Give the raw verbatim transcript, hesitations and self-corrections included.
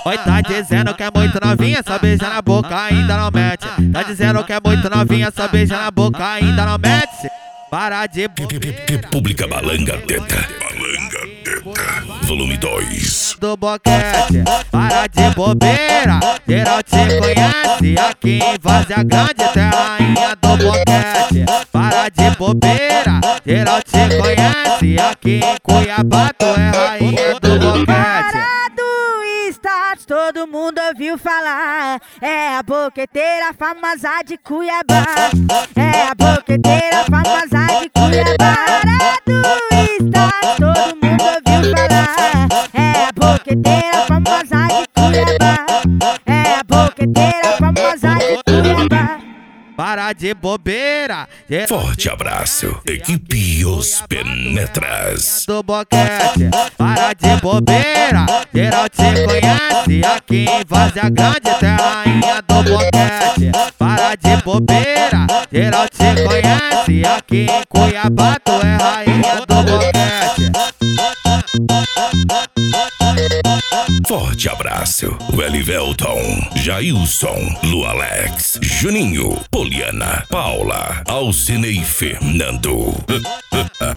Oi, tá dizendo que é muito novinha, só beija na boca, ainda não mete. Tá dizendo que é muito novinha, só beija na boca, ainda não mete. Para de bobeira. República Balanga Teta. Balanga Teta. Volume dois. Do boquete, para de bobeira. Geral te conhece, aqui em Várzea Grande, tu é rainha do boquete. Para de bobeira, geral te conhece, aqui em Cuiabá, tu é rainha do boquete. Todo mundo ouviu falar, é a boqueteira famosa de Cuiabá. É a boqueteira famosa de Cuiabá. Parado está, todo mundo ouviu falar, é a boqueteira famosa de Cuiabá. É a boqueteira famosa de Cuiabá. Para de bobeira. Forte abraço, equipe Os Penetras. Do boquete, para de bobeira. Geral te conhece, aqui em Várzea Grande, tu é rainha do boquete. Para de bobeira. Geral te conhece, aqui em Cuiabá, tu é rainha do boquete. Forte abraço, Welivelton, Jailson, Lu Alex, Juninho, Poliana, Paula, Alcine e Fernando.